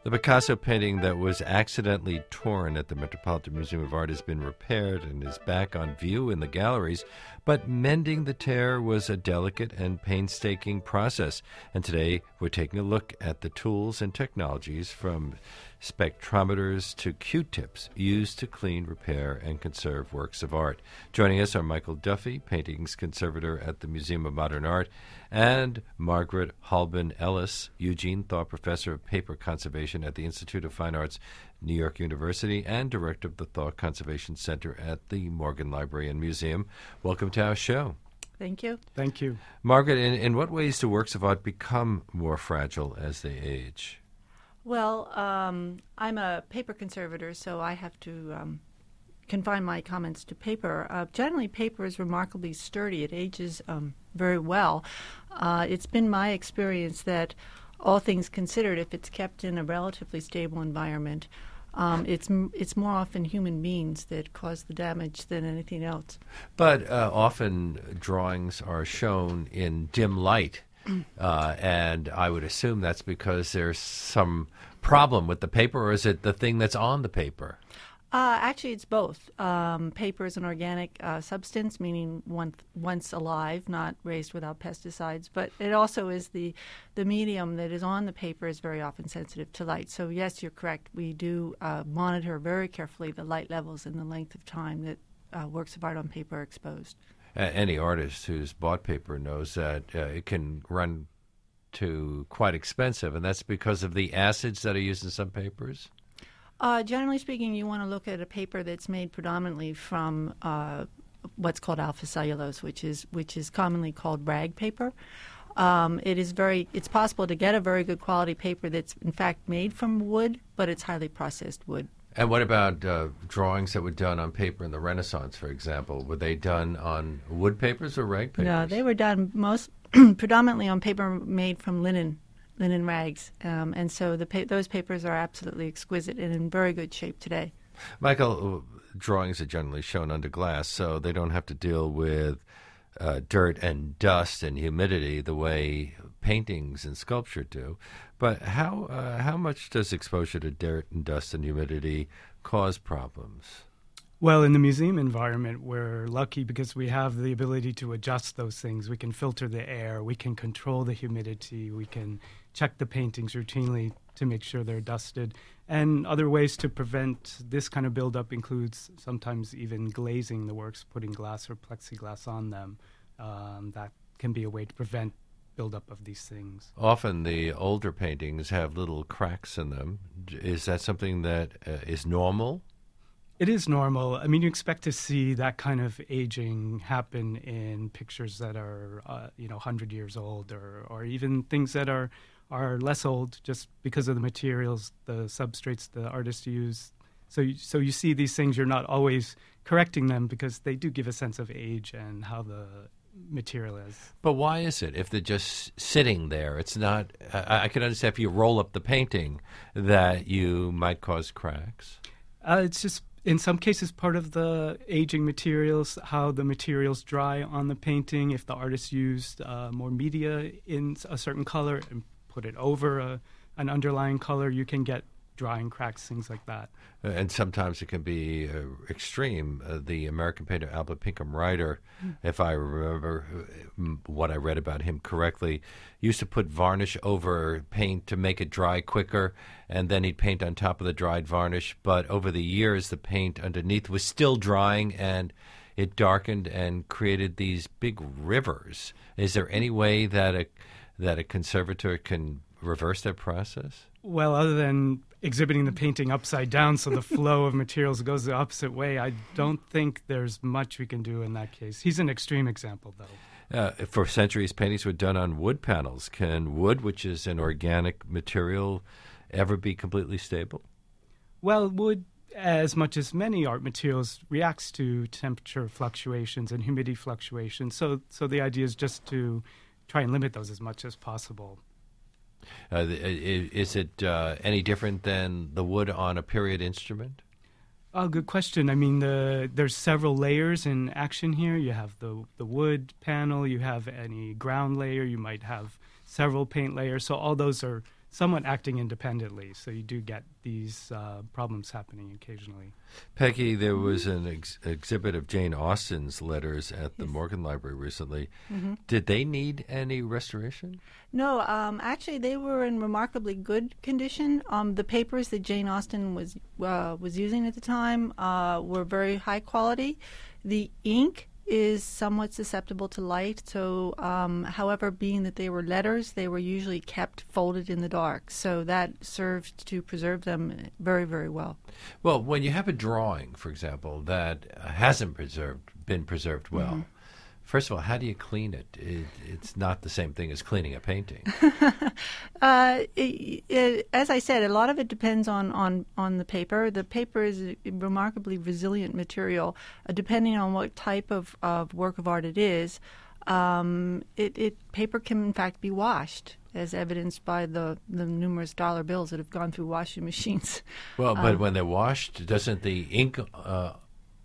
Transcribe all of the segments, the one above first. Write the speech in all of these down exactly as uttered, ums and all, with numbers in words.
The Picasso painting that was accidentally torn at the Metropolitan Museum of Art has been repaired and is back on view in the galleries, but mending the tear was a delicate and painstaking process. And today we're taking a look at the tools and technologies from spectrometers to Q-tips used to clean, repair, and conserve works of art. Joining us are Michael Duffy, paintings conservator at the Museum of Modern Art, and Margaret Halban Ellis, Eugene Thaw Professor of Paper Conservation at the Institute of Fine Arts, New York University, and Director of the Thaw Conservation Center at the Morgan Library and Museum. Welcome to our show. Thank you. Thank you. Margaret, in, in what ways do works of art become more fragile as they age? Well, um, I'm a paper conservator, so I have to um, confine my comments to paper. Uh, generally, paper is remarkably sturdy. It ages um, very well. Uh, it's been my experience that, all things considered, if it's kept in a relatively stable environment, um, it's m- it's more often human beings that cause the damage than anything else. But uh, often drawings are shown in dim light. Uh, and I would assume that's because there's some problem with the paper, or is it the thing that's on the paper? Uh, actually, it's both. Um, paper is an organic uh, substance, meaning once, once alive, not raised without pesticides. But it also is the the medium that is on the paper is very often sensitive to light. So yes, you're correct. We do uh, monitor very carefully the light levels and the length of time that uh, works of art on paper are exposed. Uh, any artist who's bought paper knows that uh, it can run to quite expensive, and that's because of the acids that are used in some papers? Uh, generally speaking, you want to look at a paper that's made predominantly from uh, what's called alpha cellulose, which is which is commonly called rag paper. Um, it is very. It's possible to get a very good quality paper that's in fact made from wood, but it's highly processed wood. And what about uh, drawings that were done on paper in the Renaissance, for example? Were they done on wood papers or rag papers? No, they were done most predominantly on paper made from linen, linen rags. Um, and so the pa- those papers are absolutely exquisite and in very good shape today. Michael, drawings are generally shown under glass, so they don't have to deal with uh, dirt and dust and humidity the way paintings and sculpture do. But how uh, how much does exposure to dirt and dust and humidity cause problems? Well, in the museum environment, we're lucky because we have the ability to adjust those things. We can filter the air, we can control the humidity, we can check the paintings routinely to make sure they're dusted. And other ways to prevent this kind of buildup includes sometimes even glazing the works, putting glass or plexiglass on them. Um, that can be a way to prevent buildup of these things. Often the older paintings have little cracks in them. Is that something that uh, is normal? It is normal. I mean, you expect to see that kind of aging happen in pictures that are, uh, you know, one hundred years old, or, or even things that are, are less old just because of the materials, the substrates the artists use. So you, so you see these things, you're not always correcting them because they do give a sense of age and how the material is. But why is it if they're just sitting there? It's not. I, I can understand if you roll up the painting that you might cause cracks. Uh, it's just in some cases part of the aging materials, how the materials dry on the painting. If the artist used uh, more media in a certain color and put it over a, an underlying color, you can get drying cracks, things like that. Uh, and sometimes it can be uh, extreme. Uh, the American painter Albert Pinkham Ryder, mm. if I remember uh, what I read about him correctly, used to put varnish over paint to make it dry quicker, and then he'd paint on top of the dried varnish. But over the years, the paint underneath was still drying, and it darkened and created these big rivers. Is there any way that a that a conservator can reverse that process? Well, other than exhibiting the painting upside down so the flow of materials goes the opposite way, I don't think there's much we can do in that case. He's an extreme example, though. Uh, for centuries, paintings were done on wood panels. Can wood, which is an organic material, ever be completely stable? Well, wood, as much as many art materials, reacts to temperature fluctuations and humidity fluctuations. So, so the idea is just to try and limit those as much as possible. Uh, is it uh, any different than the wood on a period instrument? Oh, good question. I mean, the, there's several layers in action here. You have the the wood panel, you have any ground layer, you might have several paint layers. So all those are somewhat acting independently. So you do get these uh, problems happening occasionally. Peggy, there was an ex- exhibit of Jane Austen's letters at the Yes. Morgan Library recently. Mm-hmm. Did they need any restoration? No, um, actually, they were in remarkably good condition. Um, the papers that Jane Austen was uh, was using at the time uh, were very high quality. The ink is somewhat susceptible to light, so um, however, being that they were letters, they were usually kept folded in the dark, so that served to preserve them very, very well. Well, when you have a drawing, for example, that uh, hasn't preserved, been preserved well, Mm-hmm. first of all, how do you clean it? it? It's not the same thing as cleaning a painting. Uh, it, it, as I said, a lot of it depends on, on, on the paper. The paper is a remarkably resilient material, uh, depending on what type of, of work of art it is. Um, it, it paper can in fact be washed, as evidenced by the, the numerous dollar bills that have gone through washing machines. Well, but Um, when they're washed, doesn't the ink uh,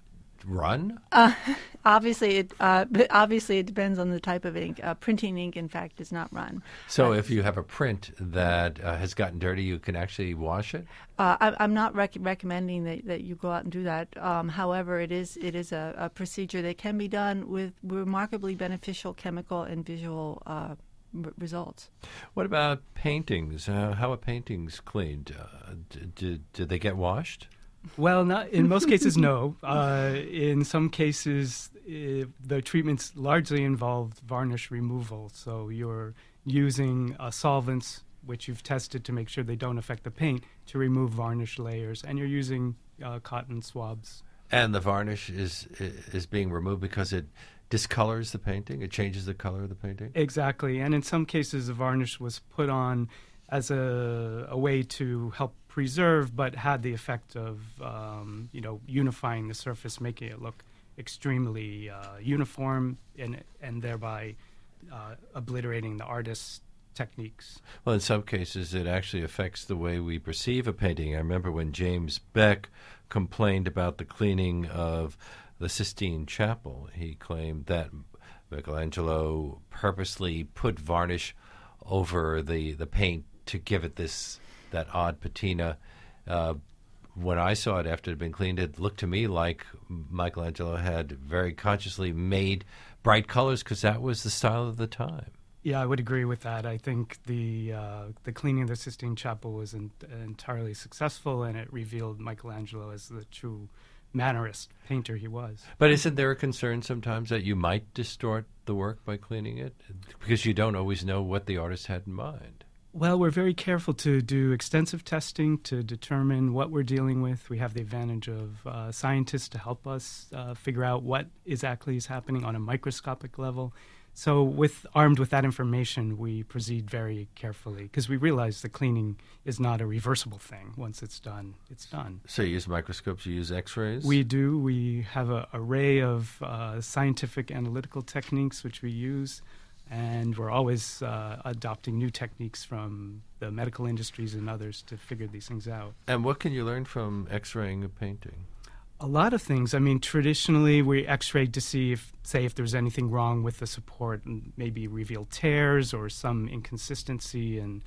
run? Uh, obviously, it uh, but obviously it depends on the type of ink. Uh, printing ink, in fact, does not run. So Uh, if you have a print that uh, has gotten dirty, you can actually wash it? Uh, I, I'm not rec- recommending that, that you go out and do that. Um, however, it is it is a, a procedure that can be done with remarkably beneficial chemical and visual uh, r- results. What about paintings? Uh, how are paintings cleaned? Uh, d- d- did they get washed? Well, not in most cases, no. Uh, in some cases, uh, the treatments largely involved varnish removal. So you're using uh, solvents, which you've tested to make sure they don't affect the paint, to remove varnish layers, and you're using uh, cotton swabs. And the varnish is is being removed because it discolors the painting? It changes the color of the painting? Exactly, and in some cases, the varnish was put on as a, a way to help preserve, but had the effect of um, you know unifying the surface, making it look extremely uh, uniform, and and thereby uh, obliterating the artist's techniques. Well, in some cases, it actually affects the way we perceive a painting. I remember when James Beck complained about the cleaning of the Sistine Chapel. He claimed that Michelangelo purposely put varnish over the, the paint to give it this that odd patina. Uh, when I saw it after it had been cleaned, it looked to me like Michelangelo had very consciously made bright colors because that was the style of the time. Yeah, I would agree with that. I think the uh, the cleaning of the Sistine Chapel was en- entirely successful, and it revealed Michelangelo as the true mannerist painter he was. But isn't there a concern sometimes that you might distort the work by cleaning it? Because you don't always know what the artist had in mind. Well, we're very careful to do extensive testing to determine what we're dealing with. We have the advantage of uh, scientists to help us uh, figure out what exactly is happening on a microscopic level. So with armed with that information, we proceed very carefully because we realize the cleaning is not a reversible thing. Once it's done, it's done. So you use microscopes, you use x-rays? We do. We have an array of uh, scientific analytical techniques which we use, and we're always uh, adopting new techniques from the medical industries and others to figure these things out. And what can you learn from x-raying a painting? A lot of things. I mean, traditionally we x-rayed to see if, say, if there's anything wrong with the support and maybe reveal tears or some inconsistency in,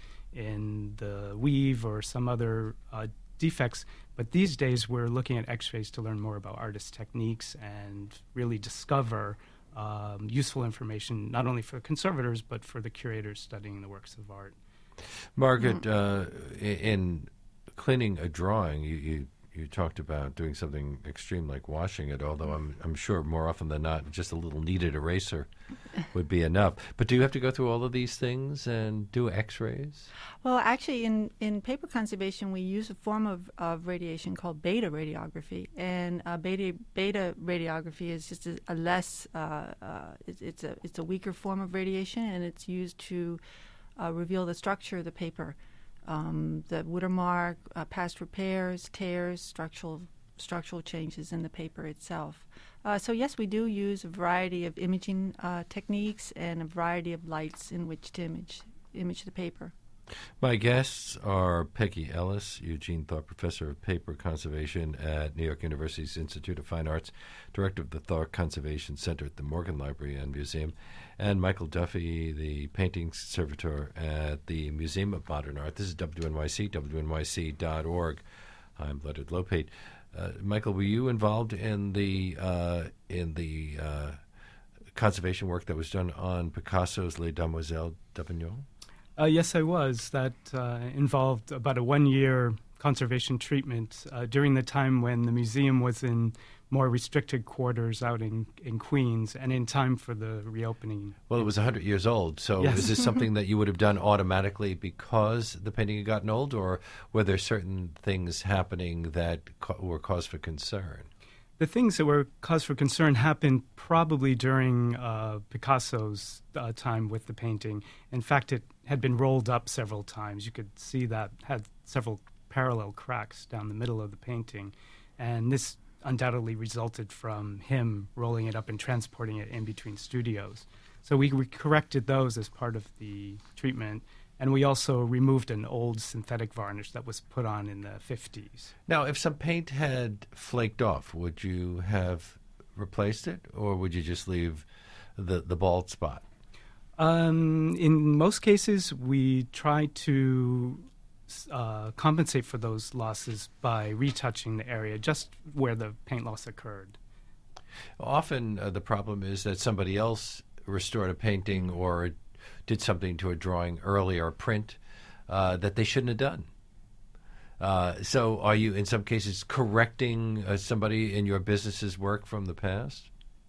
in the weave or some other uh, defects. But these days we're looking at x-rays to learn more about artist techniques and really discover um, useful information, not only for conservators, but for the curators studying the works of art. Margaret, uh, in cleaning a drawing, you, you You talked about doing something extreme like washing it, although I'm I'm sure more often than not just a little kneaded eraser would be enough. But do you have to go through all of these things and do x-rays? Well, actually, in, in paper conservation, we use a form of, of radiation called beta radiography, and uh, beta beta radiography is just a, a less uh, uh, it's, it's a it's a weaker form of radiation, and it's used to uh, reveal the structure of the paper. Um, the watermark, uh, past repairs, tears, structural structural changes in the paper itself. Uh, so yes, we do use a variety of imaging uh, techniques and a variety of lights in which to image image the paper. My guests are Peggy Ellis, Eugene Thaw Professor of Paper Conservation at New York University's Institute of Fine Arts, Director of the Thaw Conservation Center at the Morgan Library and Museum, and Michael Duffy, the Painting Conservator at the Museum of Modern Art. This is W N Y C, W N Y C dot org. I'm Leonard Lopate. Uh, Michael, were you involved in the uh, in the uh, conservation work that was done on Picasso's Les Demoiselles d'Avignon? Uh, yes, I was. That uh, involved about a one-year conservation treatment uh, during the time when the museum was in more restricted quarters out in, in Queens and in time for the reopening. Well, it was one hundred years old, so Yes. is this something that you would have done automatically because the painting had gotten old, or were there certain things happening that ca- were cause for concern? The things that were cause for concern happened probably during uh, Picasso's uh, time with the painting. In fact, it had been rolled up several times. You could see that had several parallel cracks down the middle of the painting. And this undoubtedly resulted from him rolling it up and transporting it in between studios. So we, we corrected those as part of the treatment. And we also removed an old synthetic varnish that was put on in the fifties. Now, if some paint had flaked off, would you have replaced it, or would you just leave the, the bald spot? Um, in most cases, we try to uh, compensate for those losses by retouching the area just where the paint loss occurred. Often uh, the problem is that somebody else restored a painting or did something to a drawing early or print uh, that they shouldn't have done. Uh, so are you, in some cases, correcting uh, somebody in your business's work from the past?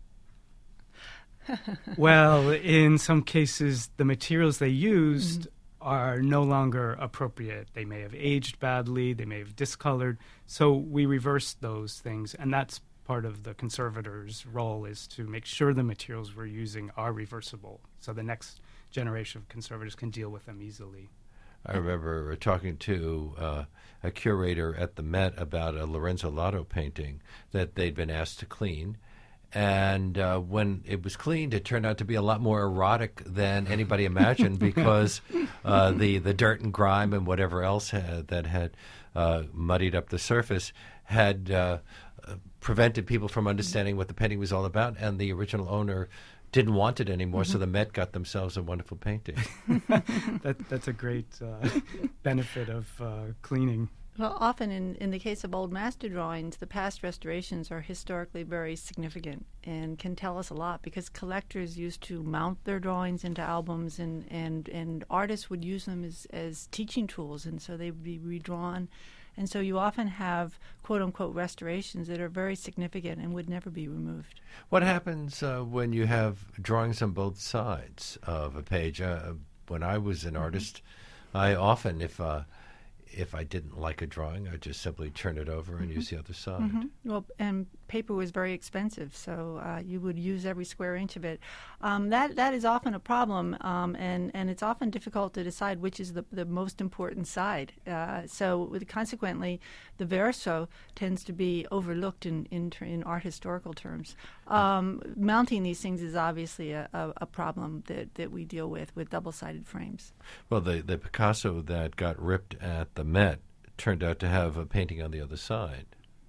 Well, in some cases, the materials they used mm-hmm. are no longer appropriate. They may have aged badly, they may have discolored. So we reversed those things, and that's part of the conservator's role, is to make sure the materials we're using are reversible, so the next generation of conservators can deal with them easily. I remember talking to uh, a curator at the Met about a Lorenzo Lotto painting that they'd been asked to clean. And uh, when it was cleaned, it turned out to be a lot more erotic than anybody imagined because uh, the, the dirt and grime and whatever else had, that had uh, muddied up the surface had uh, prevented people from understanding what the painting was all about. And the original owner didn't want it anymore, mm-hmm. so the Met got themselves a wonderful painting. that, that's a great uh, benefit of uh, cleaning. Well, often in, in the case of old master drawings, the past restorations are historically very significant and can tell us a lot because collectors used to mount their drawings into albums and, and, and artists would use them as, as teaching tools, and so they would be redrawn. And so you often have quote-unquote restorations that are very significant and would never be removed. What happens uh, when you have drawings on both sides of a page? Uh, when I was an mm-hmm. artist, I often, if uh, if I didn't like a drawing, I'd just simply turn it over and mm-hmm. use the other side. Mm-hmm. Well, and paper was very expensive, so uh, you would use every square inch of it. Um, that that is often a problem, um, and, and it's often difficult to decide which is the, the most important side. Uh, so with, consequently, the verso tends to be overlooked in, in, in art historical terms. Um, mounting these things is obviously a, a, a problem that, that we deal with with double-sided frames. Well, the, the Picasso that got ripped at the Met turned out to have a painting on the other side.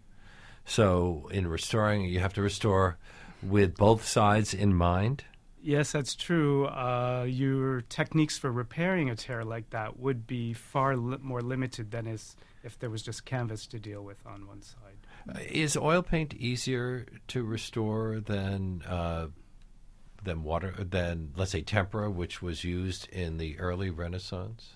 So in restoring, you have to restore with both sides in mind? Yes, that's true. Uh, your techniques for repairing a tear like that would be far li- more limited than is if there was just canvas to deal with on one side. Uh, is oil paint easier to restore than uh, than water than, let's say, tempera, which was used in the early Renaissance?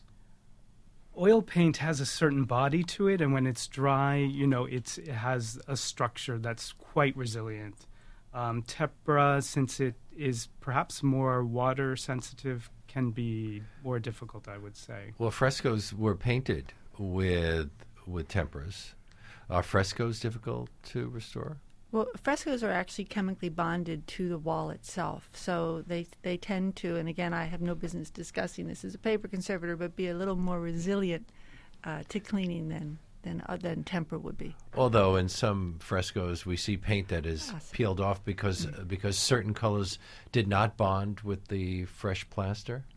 Oil paint has a certain body to it, and when it's dry, you know, it's, it has a structure that's quite resilient. Um, tempera, since it is perhaps more water sensitive, can be more difficult, I would say. Well, frescoes were painted with with temperas. Are frescoes difficult to restore? Well, frescoes are actually chemically bonded to the wall itself, so they they tend to, and again, I have no business discussing this as a paper conservator, but be a little more resilient uh, to cleaning than than uh, than tempera would be. Although in some frescoes we see paint that is Yes. peeled off because mm. because certain colors did not bond with the fresh plaster.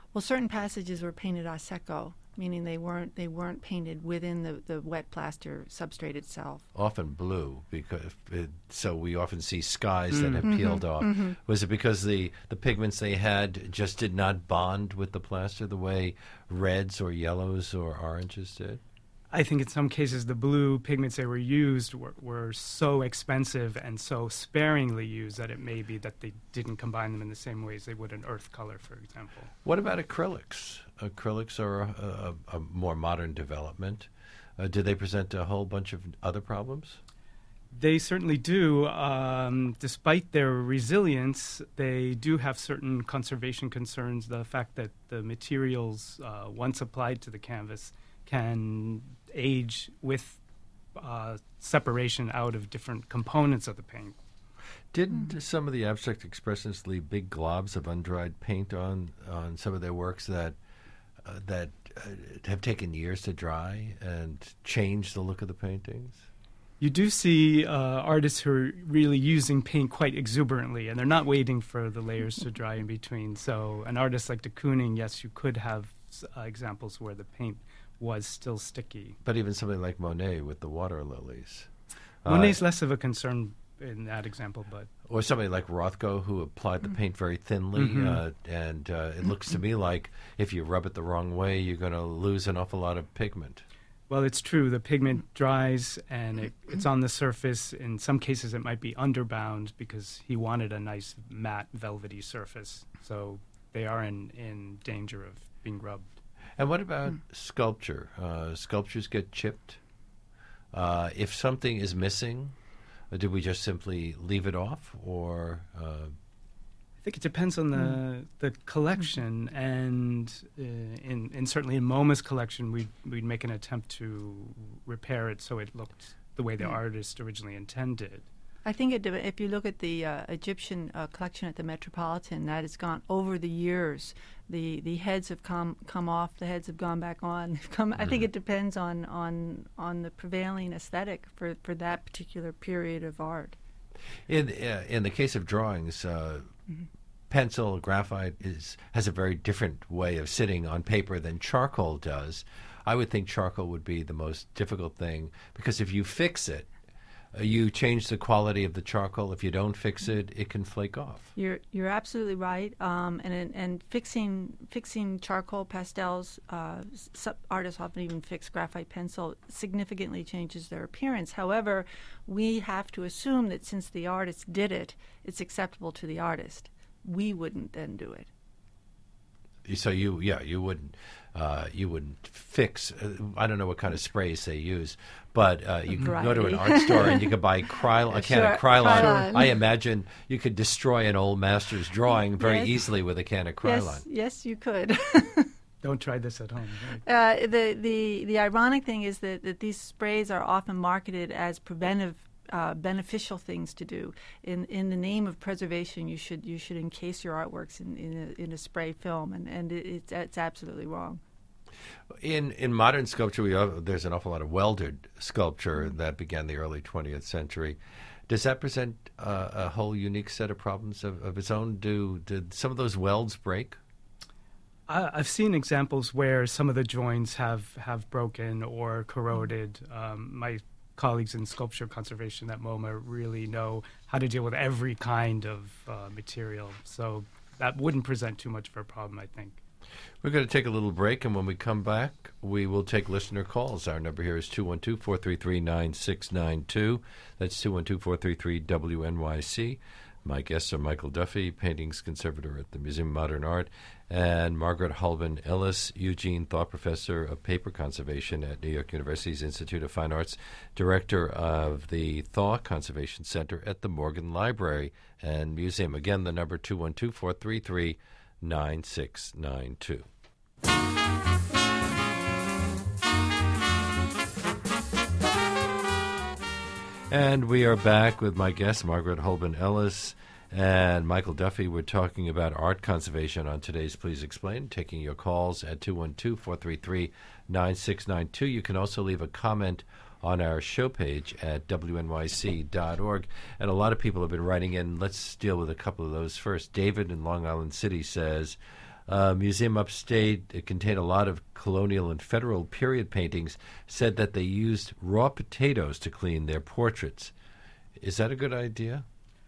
Well, certain passages were painted a secco, meaning they weren't they weren't painted within the, the wet plaster substrate itself. Often blue, because it, so we often see skies mm. that have mm-hmm. peeled off. Mm-hmm. Was it because the, the pigments they had just did not bond with the plaster the way reds or yellows or oranges did? I think in some cases the blue pigments that were used were, were so expensive and so sparingly used that it may be that they didn't combine them in the same way as they would an earth color, for example. What about acrylics? Acrylics are a, a, a more modern development. Uh, do they present a whole bunch of other problems? They certainly do. Um, despite their resilience, they do have certain conservation concerns. The fact that the materials, uh, once applied to the canvas, can age with uh, separation out of different components of the paint. Didn't mm. some of the abstract expressionists leave big globs of undried paint on on some of their works that uh, that uh, have taken years to dry and change the look of the paintings? You do see uh, artists who are really using paint quite exuberantly, and they're not waiting for the layers to dry in between. So an artist like de Kooning, yes, you could have uh, examples where the paint was still sticky. But even something like Monet with the water lilies. Monet's uh, less of a concern in that example, but... Or somebody like Rothko who applied the paint very thinly, mm-hmm. uh, and uh, it looks to me like if you rub it the wrong way, you're going to lose an awful lot of pigment. Well, it's true. The pigment dries, and it, it's on the surface. In some cases, it might be underbound because he wanted a nice, matte, velvety surface. So they are in, in danger of being rubbed. And what about mm. sculpture? Uh, sculptures get chipped. Uh, if something is missing, uh, do we just simply leave it off, or? Uh... I think it depends on the mm. the collection, and uh, in and certainly in MoMA's collection, we'd we'd make an attempt to repair it so it looked the way the mm. artist originally intended. I think it, if you look at the uh, Egyptian uh, collection at the Metropolitan, that has gone over the years. The the heads have come come off, the heads have gone back on. Come, mm-hmm. I think it depends on, on on the prevailing aesthetic for, for that particular period of art. In uh, in the case of drawings, uh, mm-hmm. pencil, graphite is has a very different way of sitting on paper than charcoal does. I would think charcoal would be the most difficult thing because if you fix it, Uh, you change the quality of the charcoal. If you don't fix it, it can flake off. You're you're absolutely right. Um, and and fixing fixing charcoal pastels, uh, some artists often even fix graphite pencil, significantly changes their appearance. However, we have to assume that since the artist did it, it's acceptable to the artist. We wouldn't then do it. So you, yeah, you wouldn't, uh, you wouldn't fix. Uh, I don't know what kind of sprays they use, but uh, you can go to an art store and you could buy Krylon, a can sure, of Krylon. Krylon. I imagine you could destroy an old master's drawing very yes. easily with a can of Krylon. Yes, yes, you could. Don't try this at home. Right? Uh, the the the ironic thing is that, that these sprays are often marketed as preventive. Uh, beneficial things to do. In in the name of preservation, you should you should encase your artworks in in a, in a spray film, and and it, it's it's absolutely wrong. In in modern sculpture, we have, there's an awful lot of welded sculpture that began the early twentieth century. Does that present uh, a whole unique set of problems of, of its own? Do did some of those welds break? I, I've seen examples where some of the joints have have broken or corroded. Um, my colleagues in sculpture conservation at MoMA really know how to deal with every kind of uh, material. So that wouldn't present too much of a problem, I think. We're going to take a little break, and when we come back, we will take listener calls. Our number here is two one two, four three three, nine six nine two. That's two one two, four three three, W N Y C. My guests are Michael Duffy, paintings conservator at the Museum of Modern Art, and Margaret Holben Ellis, Eugene Thaw Professor of Paper Conservation at New York University's Institute of Fine Arts, Director of the Thaw Conservation Center at the Morgan Library and Museum. Again, the number two one two, four three three, nine six nine two. And we are back with my guest, Margaret Holben Ellis and Michael Duffy. We're talking about art conservation on today's Please Explain, taking your calls at two one two, four three three, nine six nine two. You can also leave a comment on our show page at W N Y C dot org. And a lot of people have been writing in. Let's deal with a couple of those first. David in Long Island City says, uh, museum upstate, it contained a lot of colonial and federal period paintings, said that they used raw potatoes to clean their portraits. Is that a good idea?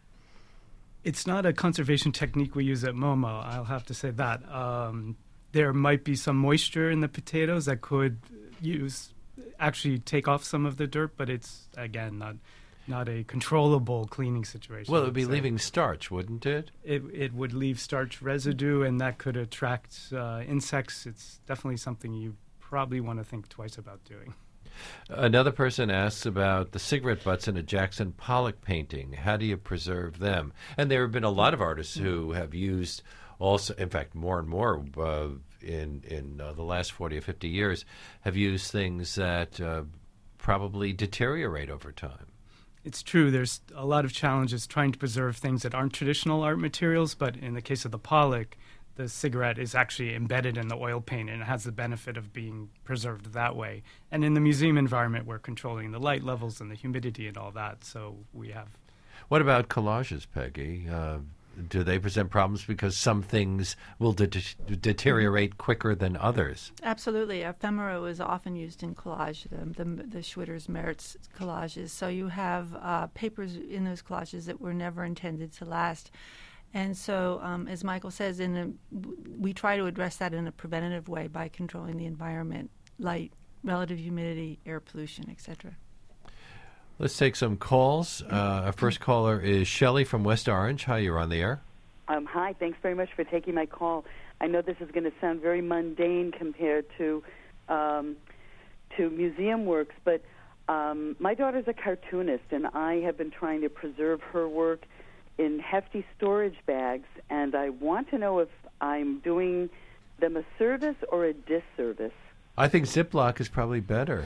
It's not a conservation technique we use at MoMA, I'll have to say that. Um, there might be some moisture in the potatoes that could use actually take off some of the dirt, but it's, again, not not a controllable cleaning situation. Well, it would be so leaving starch, wouldn't it? It it would leave starch residue, and that could attract uh, insects. It's definitely something you probably want to think twice about doing. Another person asks about the cigarette butts in a Jackson Pollock painting. How do you preserve them? And there have been a lot of artists who have used also, in fact, more and more uh, in, in uh, the last forty or fifty years, have used things that uh, probably deteriorate over time. It's true. There's a lot of challenges trying to preserve things that aren't traditional art materials, but in the case of the Pollock, the cigarette is actually embedded in the oil paint, and it has the benefit of being preserved that way. And in the museum environment, we're controlling the light levels and the humidity and all that, so we have... What about collages, Peggy? Uh, do they present problems because some things will de- deteriorate quicker than others? Absolutely. Ephemera is often used in collage, the, the, the Schwitter's Merits collages. So you have uh, papers in those collages that were never intended to last. And so, um, as Michael says, in a, we try to address that in a preventative way by controlling the environment, light, relative humidity, air pollution, et cetera. Let's take some calls. Uh, our first caller is Shelley from West Orange. Hi, you're on the air. Um, hi, thanks very much for taking my call. I know this is going to sound very mundane compared to um, to museum works, but um, my daughter's a cartoonist, and I have been trying to preserve her work in hefty storage bags, and I want to know if I'm doing them a service or a disservice. I think Ziploc is probably better.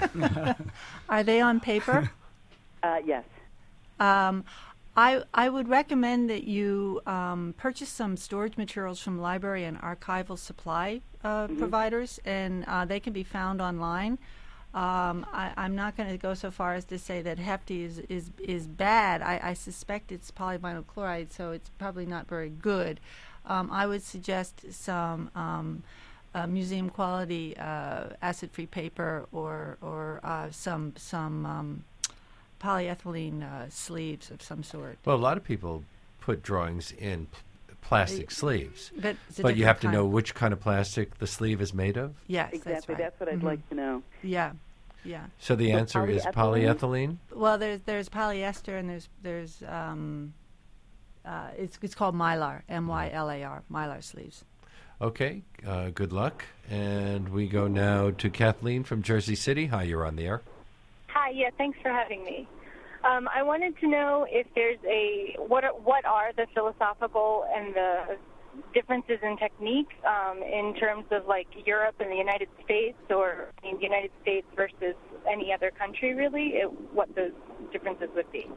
Are they on paper? Uh, yes. Um, I I would recommend that you um, purchase some storage materials from library and archival supply uh, mm-hmm. providers, and uh, they can be found online. Um, I, I'm not going to go so far as to say that Hefty is is, is bad. I, I suspect it's polyvinyl chloride, so it's probably not very good. Um, I would suggest some um, uh, museum quality uh, acid-free paper or or uh, some some um, polyethylene uh, sleeves of some sort. Well, a lot of people put drawings in p- plastic uh, sleeves, but, but you have to know which kind of plastic the sleeve is made of? Yes, exactly. That's, right. That's what I'd mm-hmm. like to know. Yeah, yeah. So the so answer polyethylene? is polyethylene? Well, there's there's polyester and there's there's um, uh, it's it's called Mylar, M Y L A R, Mylar sleeves. Okay, uh, good luck. And we go now to Kathleen from Jersey City. Hi, you're on the air. Hi, yeah, thanks for having me. Um, I wanted to know if there's a, what are, what are the philosophical and the differences in technique um, in terms of like Europe and the United States, or in the United States versus any other country, really, it, what those differences would be.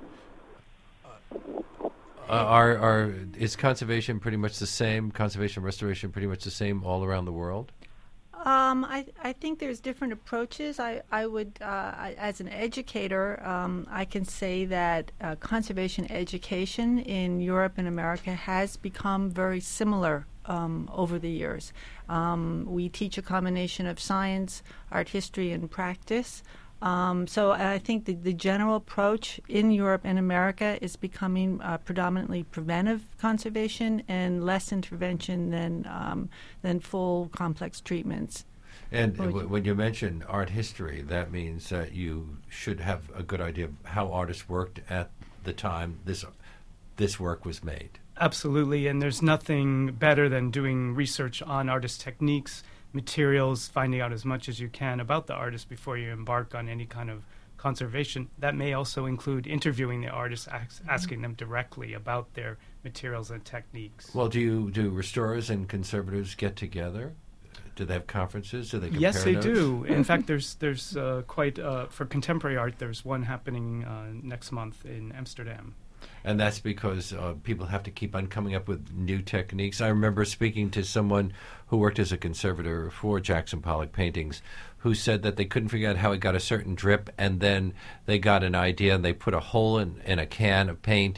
Uh, are, are, is conservation pretty much the same, conservation restoration pretty much the same all around the world? Um, I, I think there's different approaches. I, I would, uh, I, as an educator, um, I can say that uh, conservation education in Europe and America has become very similar um, over the years. Um, we teach a combination of science, art history, and practice. Um, so I think the, the general approach in Europe and America is becoming uh, predominantly preventive conservation and less intervention than um, than full complex treatments. And w- when you mention art history, that means that you should have a good idea of how artists worked at the time this this work was made. Absolutely, and there's nothing better than doing research on artist techniques, materials, finding out as much as you can about the artist before you embark on any kind of conservation. That may also include interviewing the artists, ask, asking them directly about their materials and techniques. Well, do you do restorers and conservators get together? Do they have conferences? Do they compare Yes, they notes? do. In fact, there's there's uh, quite uh, for contemporary art. There's one happening uh, next month in Amsterdam. And that's because uh, people have to keep on coming up with new techniques. I remember speaking to someone who worked as a conservator for Jackson Pollock paintings who said that they couldn't figure out how it got a certain drip, and then they got an idea and they put a hole in, in a can of paint,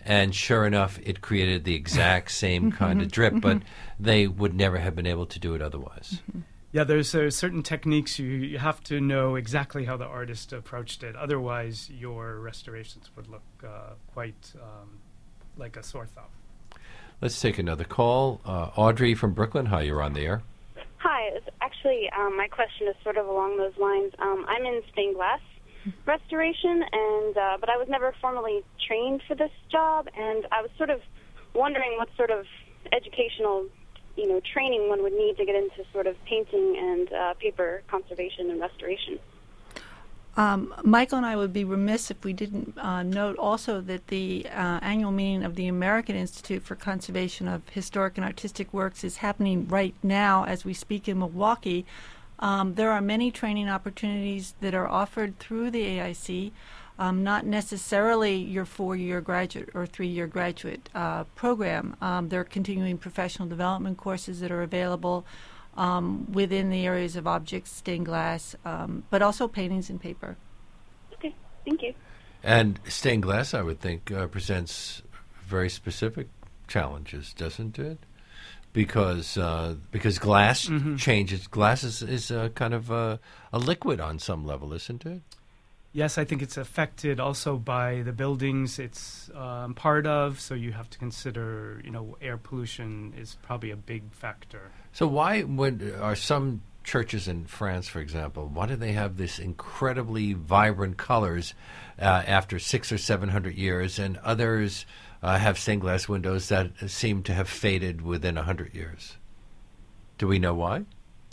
and sure enough, it created the exact same kind of drip, but they would never have been able to do it otherwise. Yeah, there's uh, certain techniques you, you have to know exactly how the artist approached it. Otherwise, your restorations would look uh, quite um, like a sore thumb. Let's take another call. Uh, Audrey from Brooklyn. Hi, you're on the air. Hi. It's actually, um, my question is sort of along those lines. Um, I'm in stained glass restoration, and uh, but I was never formally trained for this job, and I was sort of wondering what sort of educational, you know, training one would need to get into sort of painting and uh, paper conservation and restoration. Um, Michael and I would be remiss if we didn't uh, note also that the uh, annual meeting of the American Institute for Conservation of Historic and Artistic Works is happening right now as we speak in Milwaukee. Um, there are many training opportunities that are offered through the A I C, um, not necessarily your four-year graduate or three-year graduate uh, program. Um, there are continuing professional development courses that are available Um, within the areas of objects, stained glass, um, but also paintings and paper. Okay, thank you. And stained glass, I would think, uh, presents very specific challenges, doesn't it? Because uh, because glass Mm-hmm. changes. Glass is, is a kind of a, a liquid on some level, isn't it? Yes, I think it's affected also by the buildings it's um, part of, so you have to consider, you know, air pollution is probably a big factor. So why when are some churches in France, for example, why do they have this incredibly vibrant colors uh, after six or seven hundred years, and others uh, have stained glass windows that seem to have faded within a hundred years? Do we know why?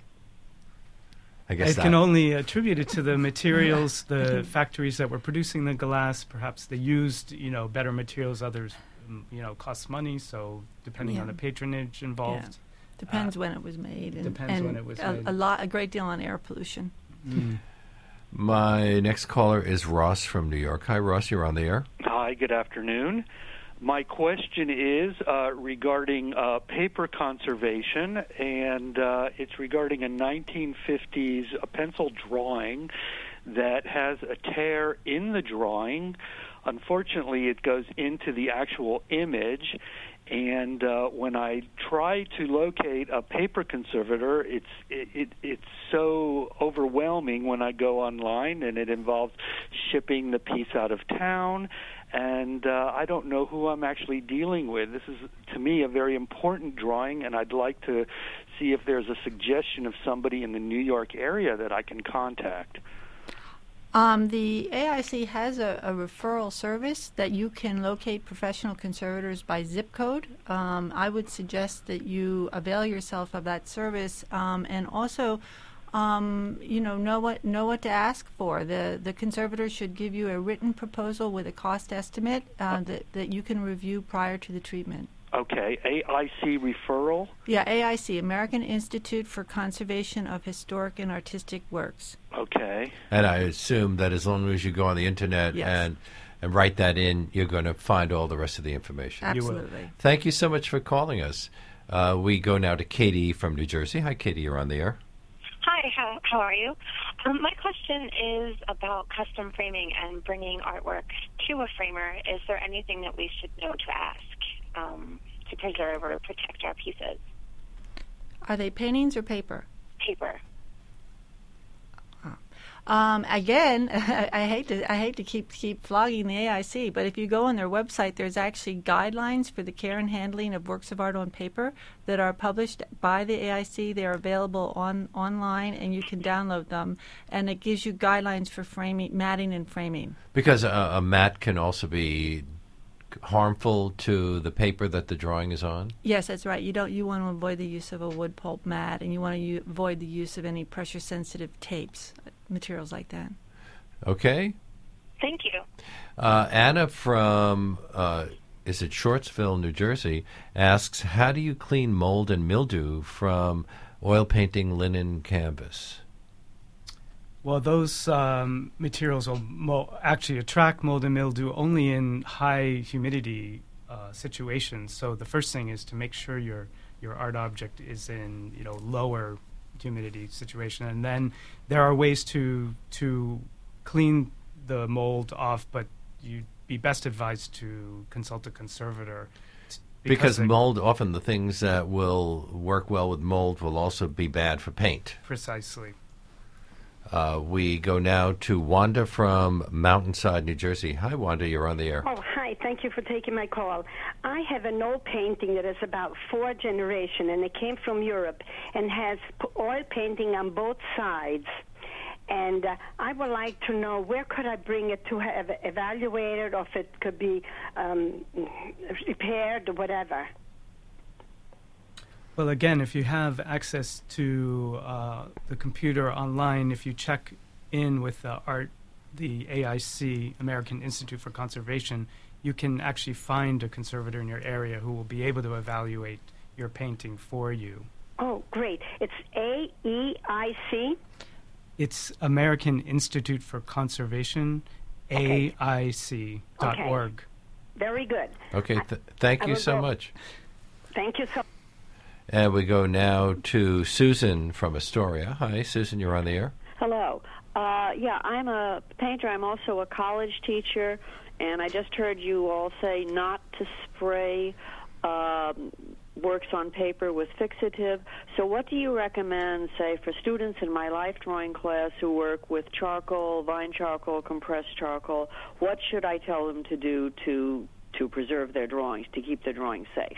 I guess I that. can only attribute it to the materials, the factories that were producing the glass. Perhaps they used, you know, better materials. Others, mm, you know, cost money. So depending Yeah. on the patronage involved. Depends Uh, when it was made. And, depends and when it was a, made. a lot, a great deal on air pollution. Mm. My next caller is Ross from New York. Hi, Ross. You're on the air. Hi, good afternoon. My question is uh, regarding uh, paper conservation, and uh, it's regarding a nineteen fifties a pencil drawing that has a tear in the drawing. Unfortunately, it goes into the actual image, and uh, when I try to locate a paper conservator, it's it, it, it's so overwhelming when I go online, and it involves shipping the piece out of town. And uh, I don't know who I'm actually dealing with. This is, to me, a very important drawing, and I'd like to see if there's a suggestion of somebody in the New York area that I can contact. Um, the A I C has a, a referral service that you can locate professional conservators by zip code. Um, I would suggest that you avail yourself of that service, um, and also Um, you know, know what know what to ask for. The the conservator should give you a written proposal with a cost estimate uh, that that you can review prior to the treatment. Okay, A I C referral? Yeah, A I C, American Institute for Conservation of Historic and Artistic Works. Okay. And I assume that as long as you go on the internet Yes. and and write that in, you're going to find all the rest of the information. Absolutely. Thank you so much for calling us. Uh, we go now to Katie from New Jersey. Hi, Katie. You're on the air. Hi, how, how are you? Um, my question is about custom framing and bringing artwork to a framer. Is there anything that we should know to ask um, to preserve or protect our pieces? Are they paintings or paper? Paper. Um, again, I hate to I hate to keep keep flogging the A I C, but if you go on their website, there's actually guidelines for the care and handling of works of art on paper that are published by the A I C. They're available on online, and you can download them. And it gives you guidelines for framing, matting, and framing. Because a, a mat can also be harmful to the paper that the drawing is on? Yes, that's right. You don't. You want to avoid the use of a wood pulp mat, and you want to u- avoid the use of any pressure-sensitive tapes, materials like that. Okay. Thank you. Uh, Anna from, uh, is it Shortsville, New Jersey, asks, how do you clean mold and mildew from oil painting linen canvas? Well, those um, materials will mo- actually attract mold and mildew only in high humidity uh, situations. So the first thing is to make sure your your art object is in, you know, lower humidity situation, and then there are ways to to clean the mold off, but you be best advised to consult a conservator. Because, because they, mold, often the things that will work well with mold will also be bad for paint. Precisely. Uh, we go now to Wanda from Mountainside, New Jersey. Hi, Wanda. You're on the air. Oh, hi. Thank you for taking my call. I have an old painting that is about four generations, and it came from Europe and has p- oil painting on both sides. And uh, I would like to know where could I bring it to have it evaluated, or if it could be um, repaired or whatever. Well, again, if you have access to uh, the computer online, if you check in with the art, the A I C, American Institute for Conservation, you can actually find a conservator in your area who will be able to evaluate your painting for you. Oh, great. It's A E I C? It's American Institute for Conservation, okay. A I C dot org. Okay. Very good. Okay, th- thank I, you I so go. much. Thank you so much. And we go now to Susan from Astoria. Hi, Susan, you're on the air. Hello. Uh, yeah, I'm a painter. I'm also a college teacher, and I just heard you all say not to spray um, works on paper with fixative. So what do you recommend, say, for students in my life drawing class who work with charcoal, vine charcoal, compressed charcoal? What should I tell them to do to to preserve their drawings, to keep their drawings safe?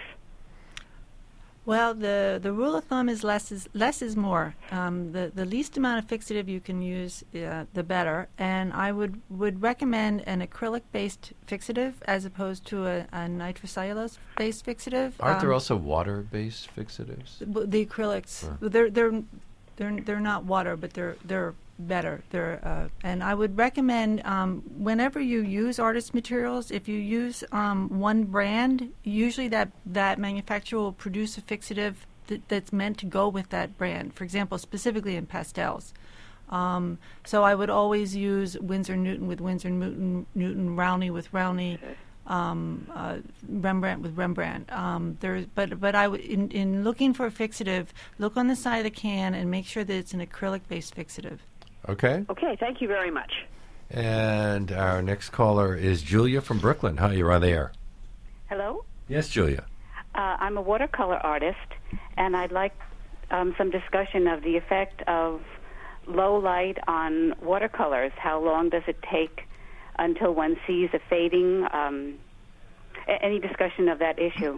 Well, the, the rule of thumb is less is less is more. Um, the the least amount of fixative you can use, uh, the better. And I would, would recommend an acrylic-based fixative as opposed to a, a nitrocellulose-based fixative. Aren't um, there also water-based fixatives? The, the acrylics, Sure. they're they're they're they're not water, but they're they're better. They're uh, and I would recommend um, whenever you use artist materials, if you use um, one brand, usually that that manufacturer will produce a fixative th- that's meant to go with that brand. For example, specifically in pastels. Um, so I would always use Winsor Newton with Winsor Newton, Newton Rowney with Rowney. Um, uh, Rembrandt with Rembrandt. Um, there's, but but I w- in, in looking for a fixative, look on the side of the can and make sure that it's an acrylic-based fixative. Okay. Okay, thank you very much. And our next caller is Julia from Brooklyn. Hi, you're on the air. Hello? Yes, Julia. Uh, I'm a watercolor artist, and I'd like um, some discussion of the effect of low light on watercolors. How long does it take until one sees a fading? Um, a- any discussion of that issue?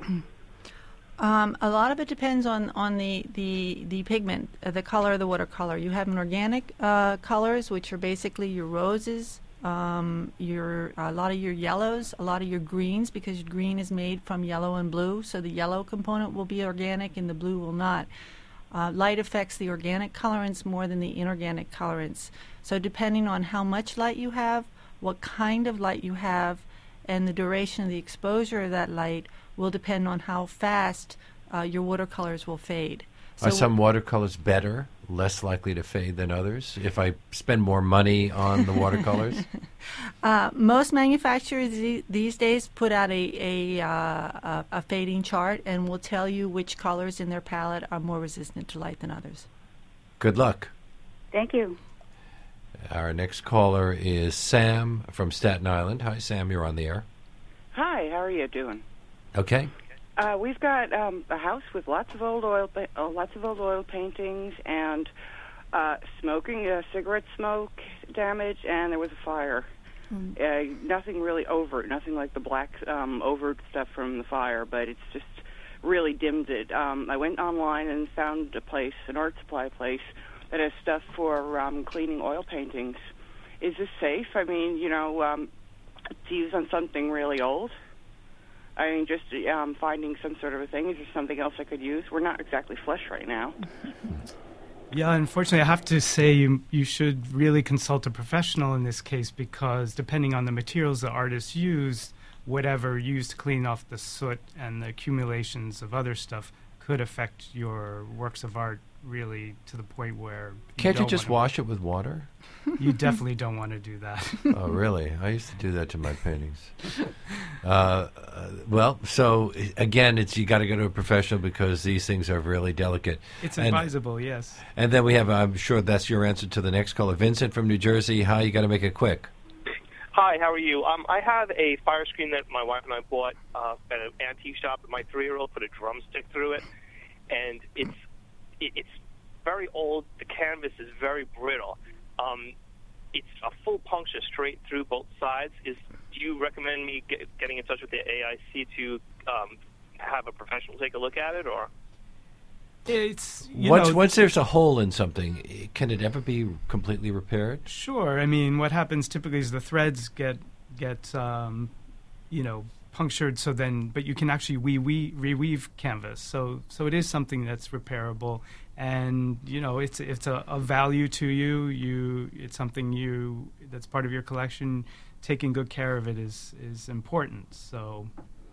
Um, a lot of it depends on, on the, the, the pigment, uh, the color of the watercolor. You have an organic uh, colors, which are basically your roses, um, your a lot of your yellows, a lot of your greens, because green is made from yellow and blue, so the yellow component will be organic and the blue will not. Uh, light affects the organic colorants more than the inorganic colorants. So depending on how much light you have, what kind of light you have, and the duration of the exposure of that light will depend on how fast uh, your watercolors will fade. So Are some watercolors better, less likely to fade than others, if I spend more money on the watercolors? uh, most manufacturers th- these days put out a, a, uh, a, a fading chart and will tell you which colors in their palette are more resistant to light than others. Good luck. Thank you. Our next caller is Sam from Staten Island. Hi, Sam, you're on the air. Hi, how are you doing? Okay. Uh, we've got um, a house with lots of old oil, pa- oh, lots of old oil paintings, and uh, smoking, uh, cigarette smoke damage, and there was a fire. Mm. Uh, nothing really overt, nothing like the black um, overt stuff from the fire, but it's just really dimmed it. Um, I went online and found a place, an art supply place, that has stuff for um, cleaning oil paintings. Is this safe? I mean, you know, um, to use on something really old? I mean, just um, finding some sort of a thing. Is there something else I could use? We're not exactly flush right now. Yeah, unfortunately, I have to say you, you should really consult a professional in this case, because depending on the materials the artist used, whatever used to clean off the soot and the accumulations of other stuff could affect your works of art really to the point where you Can't you don't just wanna, wash it with water? You definitely don't want to do that. Oh, really? I used to do that to my paintings. Uh, uh, well, so again, it's you got to go to a professional because these things are really delicate. It's and, advisable, yes. And then we have, I'm sure that's your answer to the next caller, Vincent from New Jersey. Hi, you got to make it quick. Hi, how are you? Um, I have a fire screen that my wife and I bought uh, at an antique shop, and my three-year-old put a drumstick through it, and it's it, it's very old. The canvas is very brittle. Um, it's a full puncture straight through both sides. Is do you recommend me get, getting in touch with the A I C to um, have a professional take a look at it, or? It's you once know, once there's a hole in something, can it ever be completely repaired? Sure. I mean, what happens typically is the threads get get um, you know punctured. So then, but you can actually we we reweave canvas. So so it is something that's repairable, and you know it's it's a, a value to you. You it's something you that's part of your collection. Taking good care of it is is important. So.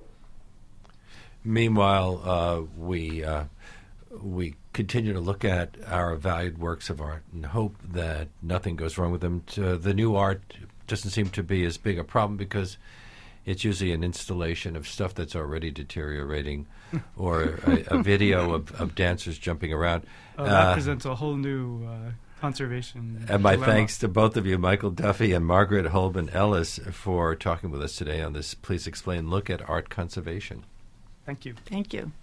Meanwhile, uh, we. Uh, We continue to look at our valued works of art and hope that nothing goes wrong with them. To, the new art doesn't seem to be as big a problem because it's usually an installation of stuff that's already deteriorating or a, a video of, of dancers jumping around. Oh, that uh, presents a whole new uh, conservation And my dilemma. thanks to both of you, Michael Duffy and Margaret Holman Ellis, for talking with us today on this Please Explain look at art conservation. Thank you. Thank you.